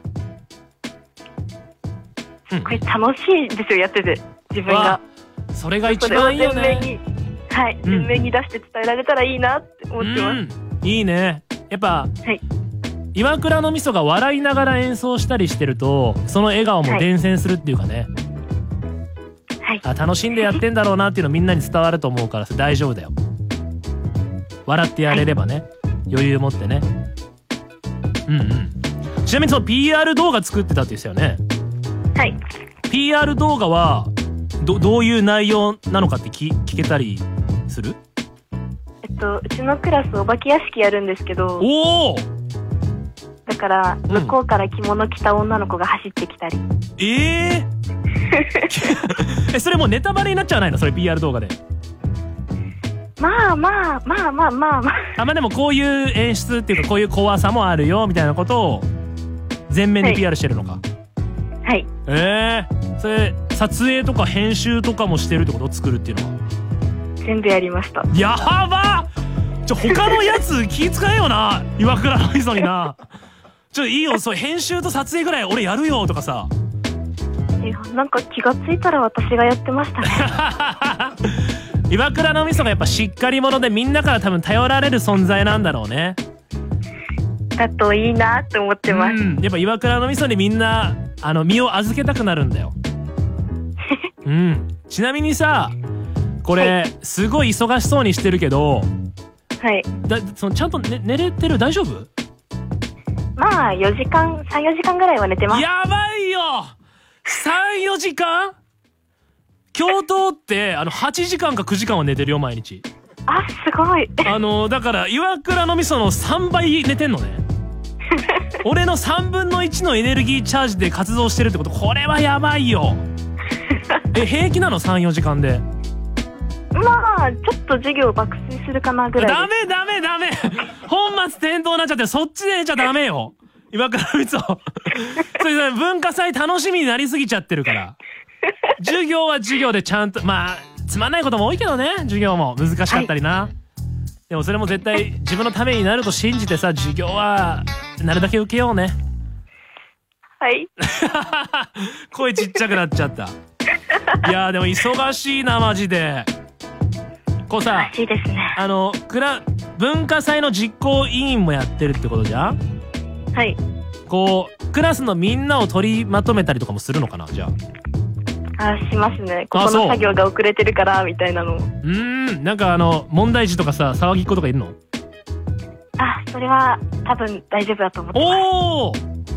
これ楽しいですよ、やってて自分が。 それが一番いいよね。 前面に、はい、前面に出して伝えられたらいいなって思ってます。 うん、いいね。やっぱ、はい、岩倉の味噌が笑いながら演奏したりしてると、その笑顔も伝染するっていうかね、はい、あ、楽しんでやってんだろうなっていうのみんなに伝わると思うから大丈夫だよ。笑ってやれればね、はい、余裕持ってね。うんうん。ちなみにその ピーアール 動画作ってたって言ってたよね。 はい。 ピーアール 動画はどどういう内容なのかって聞聞けたりする？ えっとうちのクラスお化け屋敷やるんですけど。 おお。 だから向こうから着物着た女の子が走ってきたり。うん、 えー、えそれもうネタバレになっちゃわないの？それ ピーアール 動画で。 まあまあまあまあまあまあ。 あ、まあでもこういう演出っていうかこういう怖さもあるよみたいなことを全面で ピーアール してるのか。 はい。 えー、それ撮影とか編集とかもしてるってこと？作るっていうのは全部やりました。 やばっ。ちょ他のやつ気使えよな。岩倉の味噌にな。ちょいいよ、それ編集と撮影ぐらい俺やるよとかさ。 いや、なんか気がついたら私がやってましたね。 岩倉の味噌がやっぱしっかり者でみんなから多分頼られる存在なんだろうね。 だといいなって思ってます。 うん、やっぱ岩倉の味噌にみんなあの身を預けたくなるんだよ。うん。ちなみにさ、これ、はい、すごい忙しそうにしてるけど、 はい。 だそのちゃんと、ね、寝れてる？大丈夫？ まあよじかん、さん、よじかんぐらいは寝てます。 やばいよ。さん、よじかん？教頭ってあのはちじかんかくじかんは寝てるよ毎日。 あ、すごい。 あのだから岩倉の味噌のさんばい寝てんのね。俺のさんぶんのいちのエネルギーチャージで活動してるってこと、これはやばいよ。え、平気なの？ さん、よじかんで。 まあちょっと授業爆睡するかなぐらい。 ダメダメダメ。本末転倒になっちゃって、そっちで寝ちゃダメよ岩倉の味噌。それ文化祭楽しみになりすぎちゃってるから。授業は授業でちゃんと、まあつまんないことも多いけどね、授業も難しかったりな、はい、でもそれも絶対自分のためになると信じてさ、授業はなるだけ受けようね。 はい。 声ちっちゃくなっちゃった。いやーでも忙しいなマジで。こうさ、 忙しいですね。 あのクラ文化祭の実行委員もやってるってことじゃん。 はい。 こうクラスのみんなを取りまとめたりとかもするのかな？じゃああ、しますね。ここの作業が遅れてるからみたいなの。うーん、なんかあの問題児とかさ、騒ぎっ子とかいるの？ あ、それは多分大丈夫だと思ってます。 おお、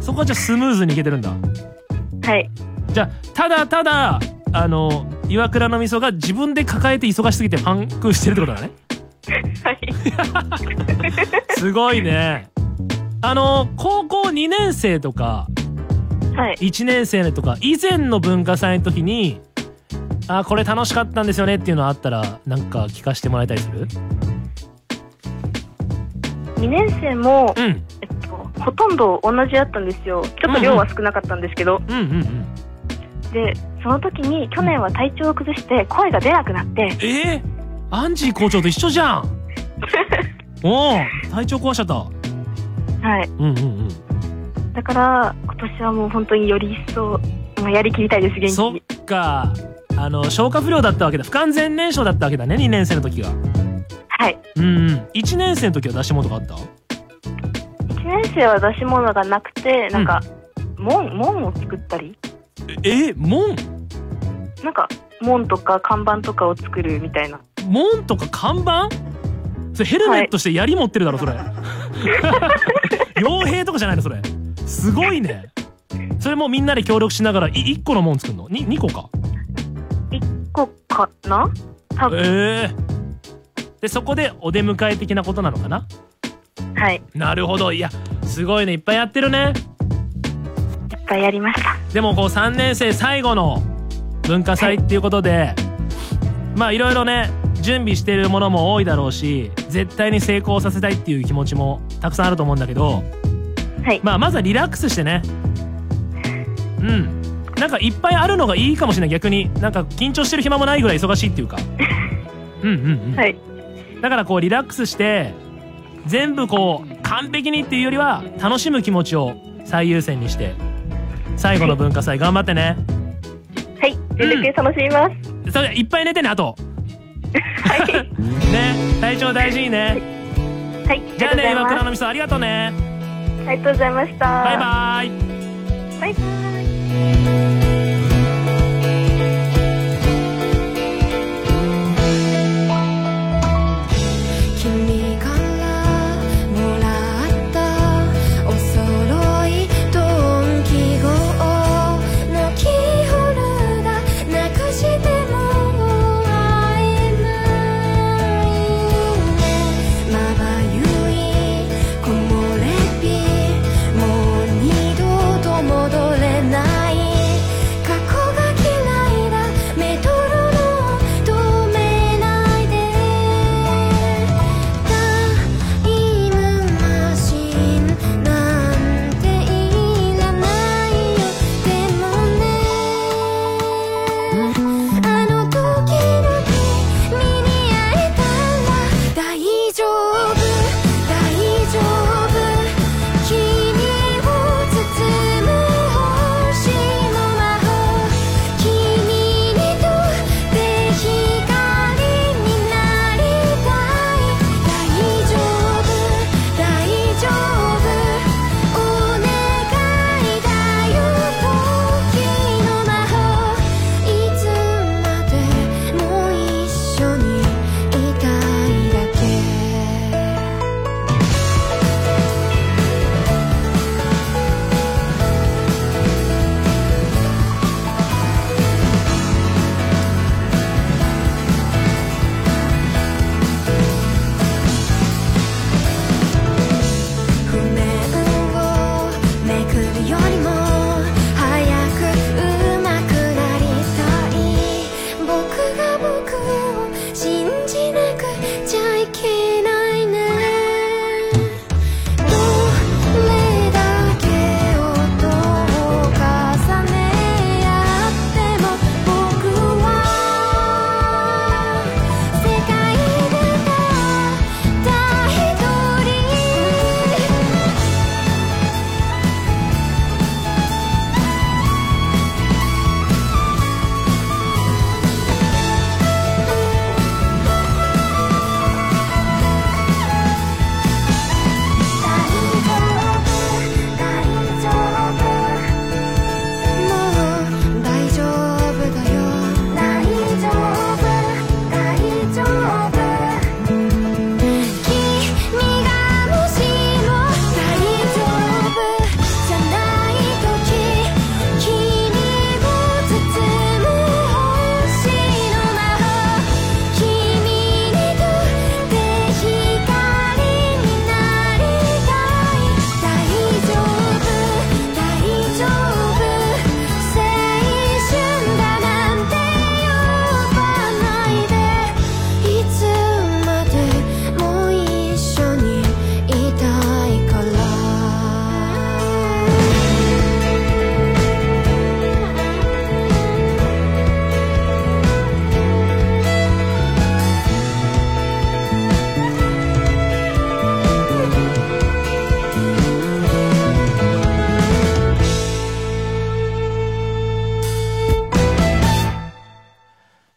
そこはじゃあスムーズにいけてるんだ。 はい。 じゃあただただあの岩倉の味噌が自分で抱えて忙しすぎてパンクしてるってことだね。 はい。 すごいね。あの高校にねん生とか、 はい、 いちねん生とか以前の文化祭の時に、あこれ楽しかったんですよねっていうのあったらなんか聞かせてもらえたりする？ にねん生も、 うん、 えっと、ほとんど同じだったんですよ。ちょっと量は少なかったんですけど、 うんうんうんうん、 でその時に去年は体調を崩して声が出なくなって、 えー、アンジー校長と一緒じゃん。おお、体調壊しちゃった。 はい、 うんうんうん、 だから今年はもう本当により一層やりきりたいです。元気に。 そっか、あの消化不良だったわけだ。不完全燃焼だったわけだね、にねん生の時が。 はい。 うんうん。いちねん生の時は出し物とかあった？いちねん生は出し物がなくて、なんか、うん、門門を作ったり。 ええ、門？ なんか門とか看板とかを作るみたいな。 門とか看板？それヘルメットして槍持ってるだろ、それ。傭兵とかじゃないのそれ。すごいね。それもみんなで協力しながらいいっこの門作るの？ににこか？ いっこかな？多分。 ええー。でそこでお出迎え的なことなのかな。 はい。 なるほど。いやすごいね、いっぱいやってるね。 いっぱいやりました。 でもこうさんねん生最後の文化祭っていうことで、はい、まあいろいろね準備してるものも多いだろうし、絶対に成功させたいっていう気持ちもたくさんあると思うんだけど、 はい、 まあまずはリラックスしてね。うん、なんかいっぱいあるのがいいかもしれない。逆になんか緊張してる暇もないぐらい忙しいっていうか。うんうんうん、 はい。 だからこうリラックスして全部こう完璧にっていうよりは楽しむ気持ちを最優先にして最後の文化祭頑張ってね。 はい、全力で楽しみます。 うん、それいっぱい寝てね、あと。 はい。 ね、体調大事にね。 はい。 じゃあね、岩倉の味噌ありがとうね。 ありがとうございました。 バイバイ。 バイバイ。 戻れない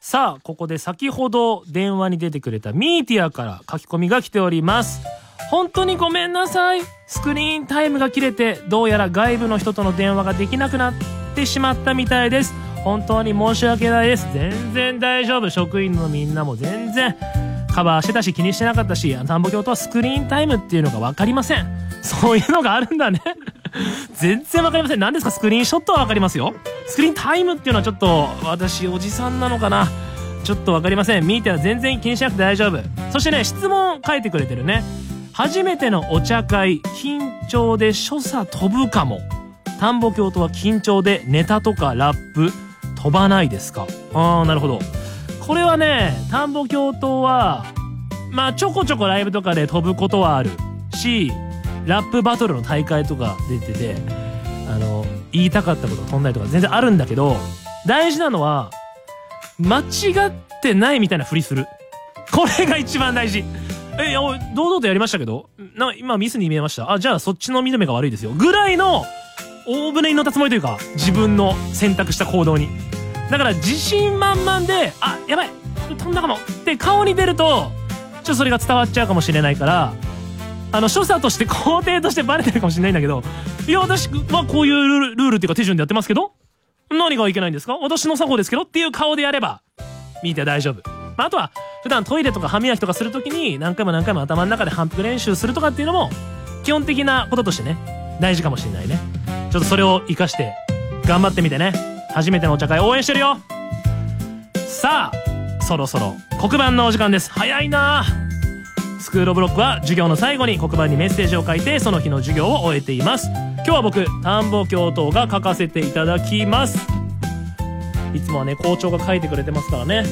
さあここで先ほど電話に出てくれたミーティアから書き込みが来ております。本当にごめんなさい。スクリーンタイムが切れてどうやら外部の人との電話ができなくなってしまったみたいです。本当に申し訳ないです。全然大丈夫。職員のみんなも全然カバーしてたし気にしてなかったし、田んぼ教とはスクリーンタイムっていうのが分かりません。そういうのがあるんだね全然分かりません。何ですか？スクリーンショットは分かりますよ。スクリーンタイムっていうのはちょっと私おじさんなのかな、ちょっと分かりません。ミーティアは全然気にしなくて大丈夫。そしてね、質問書いてくれてるね。初めてのお茶会、緊張で所作飛ぶかも。田んぼ教とは緊張でネタとかラップ飛ばないですか？あー、なるほど。これはね、田んぼ教頭はまあちょこちょこライブとかで飛ぶことはあるし、ラップバトルの大会とか出てて、あの言いたかったこと飛んだりとか全然あるんだけど、大事なのは間違ってないみたいなふりする。これが一番大事。え、堂々とやりましたけど、な今ミスに見えました。あ、じゃあそっちの見る目が悪いですよぐらいの大船に乗ったつもりというか、自分の選択した行動に。だから自信満々で、あ、やばい飛んだかもって顔に出るとちょっとそれが伝わっちゃうかもしれないから、あの所作として工程としてバレてるかもしれないんだけど、いや私はこういうルール、ルールっていうか手順でやってますけど、何がいけないんですか？私の作法ですけどっていう顔でやれば見て大丈夫。まあ、あとは普段トイレとか歯磨きとかするときに何回も何回も頭の中で反復練習するとかっていうのも基本的なこととしてね、大事かもしれないね。ちょっとそれを活かして頑張ってみてね。初めてのお茶会応援してるよ。さあそろそろ黒板のお時間です。早いな。スクールオブロックは授業の最後に黒板にメッセージを書いてその日の授業を終えています。今日は僕田んぼ教頭が書かせていただきます。いつもはね校長が書いてくれてますからね。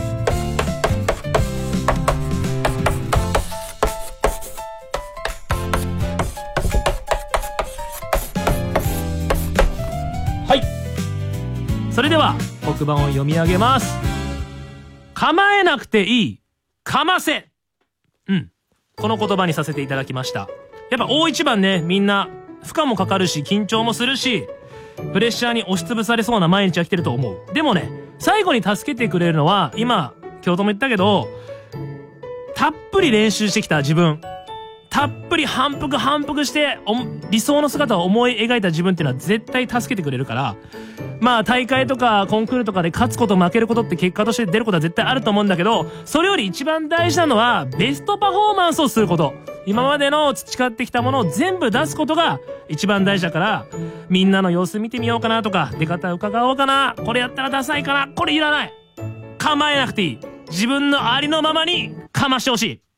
それでは黒板を読み上げます。構えなくていい、かませ。うん。この言葉にさせていただきました。やっぱ大一番ね、みんな負荷もかかるし緊張もするし、プレッシャーに押しつぶされそうな毎日が来てると思う。でもね、最後に助けてくれるのは、今京都も言ったけど、たっぷり練習してきた自分、たっぷり反復反復して理想の姿を思い描いた自分っていうのは絶対助けてくれるから、まあ大会とかコンクールとかで勝つこと負けることって結果として出ることは絶対あると思うんだけど、それより一番大事なのはベストパフォーマンスをすること。今までの培ってきたものを全部出すことが一番大事だから、みんなの様子見てみようかなとか、出方伺おうかな、これやったらダサいかな、これいらない。構えなくていい。自分のありのままにかましてほしい。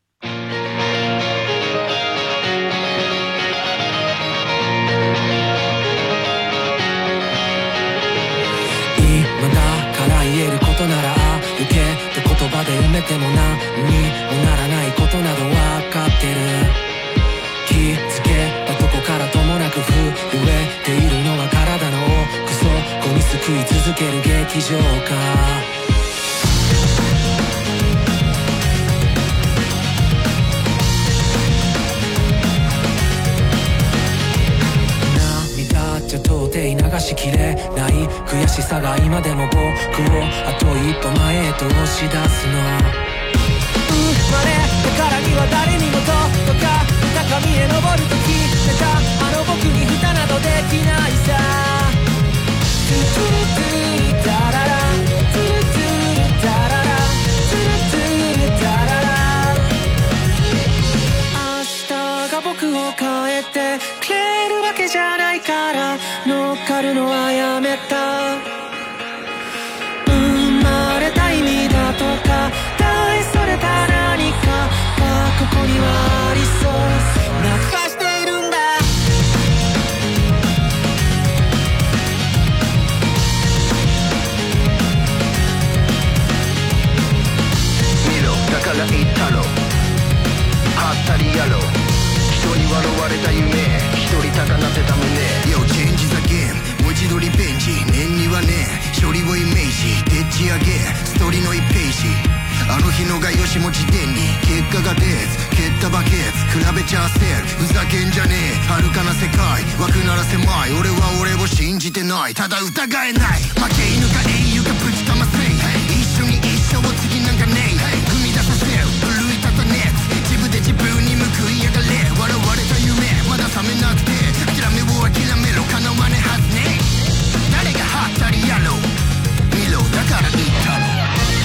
言えることなら受けって言葉で埋めても何にもならないことなど分かってる。気づけたとこからともなく震えているのは体の奥底に救い続ける劇場か。じゃ到底流しきれない悔しさが今でも僕をあと一歩前へと押し出すの。生まれたからには誰にも届か高みへ登ると決めたあの僕に蓋などできないさ。トゥトゥルトゥルタララトゥルトゥルタララトゥルトゥルタララ。明日が僕を変えてくれるわけじゃないから乗っかるのはやめた。生まれた意味だとか大それた何かがここにはありそうな気がしているんだ。見ろだから言ったろ、はったりやろ、人に笑われた夢一人高鳴ってた胸。Yo change the game もう一度リベンジ念にはね処理をイメージでっち上げストーリーのいちページ。あの日のがよしも辞典に結果が出ず蹴ったバケツ比べちゃ焦るふざけんじゃねえ遥かな世界枠なら狭い。俺は俺を信じてないただ疑えない負け犬か英雄かぶちかませ一緒に一めなくて諦めを諦めろ叶わねえはずね。誰がハッタリやろ見ろだから言ったの。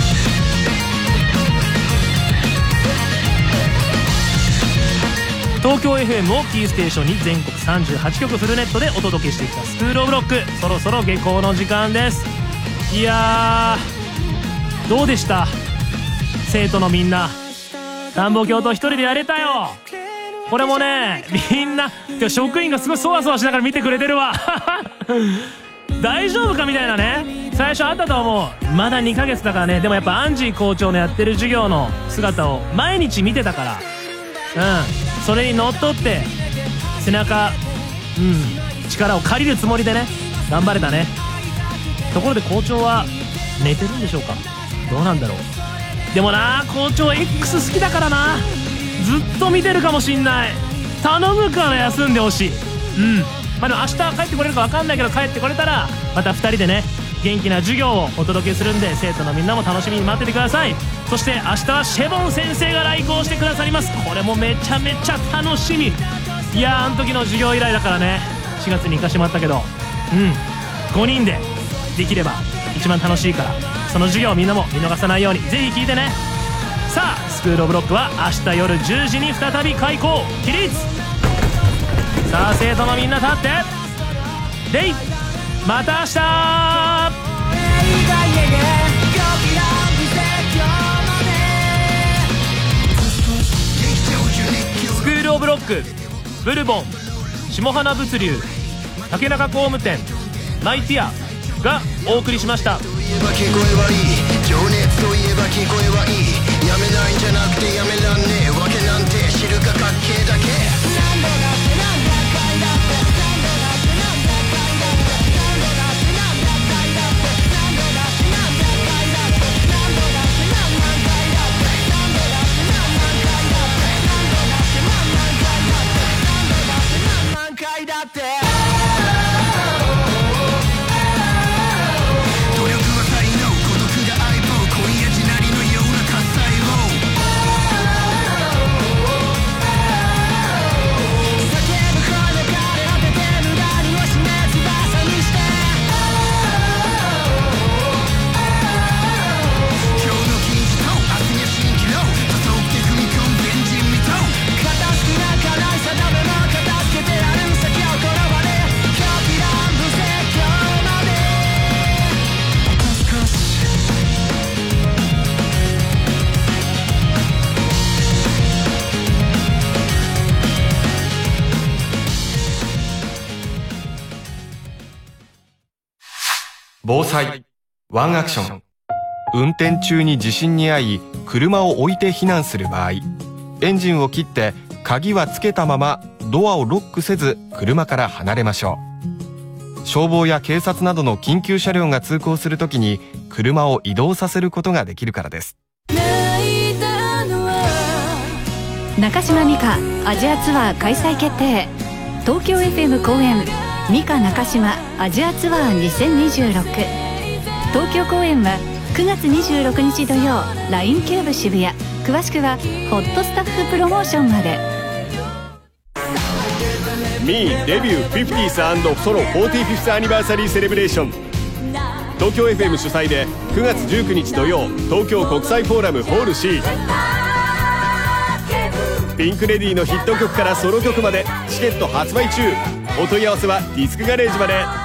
東京 エフエム をキーステーションに全国さんじゅうはちきょくフルネットでお届けしてきたスクールオブロック、そろそろ下校の時間です。いやーどうでした、生徒のみんな。暖房教頭一人でやれたよ。これもねみんな職員がすごいそわそわしながら見てくれてるわ大丈夫かみたいなね、最初あったと思う。まだにかげつだからね。でもやっぱアンジー校長のやってる授業の姿を毎日見てたから、うんそれにのっとって背中、うん、力を借りるつもりでね頑張れたね。ところで校長は寝てるんでしょうか、どうなんだろう。でもな校長 X 好きだからな、ずっと見てるかもしんない。頼むから休んでほしい。うんまあでも明日帰ってこれるか分かんないけど、帰ってこれたらまたふたりでね元気な授業をお届けするんで、生徒のみんなも楽しみに待っててください。そして明日はシェボン先生が来校してくださります。これもめちゃめちゃ楽しみ。いやーあの時の授業以来だからね、しがつに行かしてもらったけど、うんごにんでできれば一番楽しいから、その授業をみんなも見逃さないようにぜひ聞いてね。さあスクールオブロックは明日夜じゅうじに再び開校起立。さあ生徒のみんな立ってレイまた明日。スクールオブロック、ブルボン、下花物流、竹中工務店、ナイティアがお送りしました。 聞こえはいい、情熱といえば聞こえはいい、やめないんじゃなくてやめらんねえわけなんて知るかかっけえだけ。 防災ワンアクション。運転中に地震に遭い車を置いて避難する場合、エンジンを切って鍵はつけたままドアをロックせず車から離れましょう。消防や警察などの緊急車両が通行するときに車を移動させることができるからです。 中島美嘉アジアツアー開催決定。東京 エフエム 公演美嘉中島アジアツアーにせんにじゅうろく。東京公演はくがつにじゅうろくにち土曜 ライン キューブ渋谷。詳しくはホットスタッフプロモーションまで。 ミーデビュー フィフティース ソロ フォーティーフィフス アニバーサリーセレブレーション。東京 エフエム 主催でくがつじゅうくにち土曜東京国際フォーラムホール C。 ピンクレディーのヒット曲からソロ曲までチケット発売中。お問い合わせはディスクガレージまで。